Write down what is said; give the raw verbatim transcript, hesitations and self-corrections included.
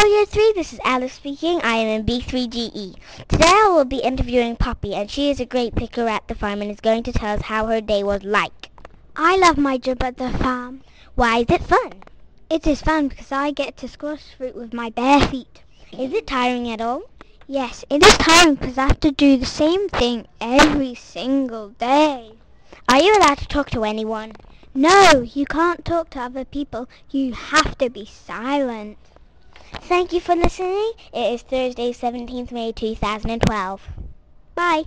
Hello, Year three. This is Alice speaking. I am in B three G E. Today I will be interviewing Poppy, and she is a great picker at the farm and is going to tell us how her day was like. I love my job at the farm. Why is it fun? It is fun because I get to squash fruit with my bare feet. Is it tiring at all? Yes, it is tiring because I have to do the same thing every single day. Are you allowed to talk to anyone? No, you can't talk to other people. You have to be silent. Thank you for listening. It is Thursday, seventeenth of May, two thousand twelve. Bye.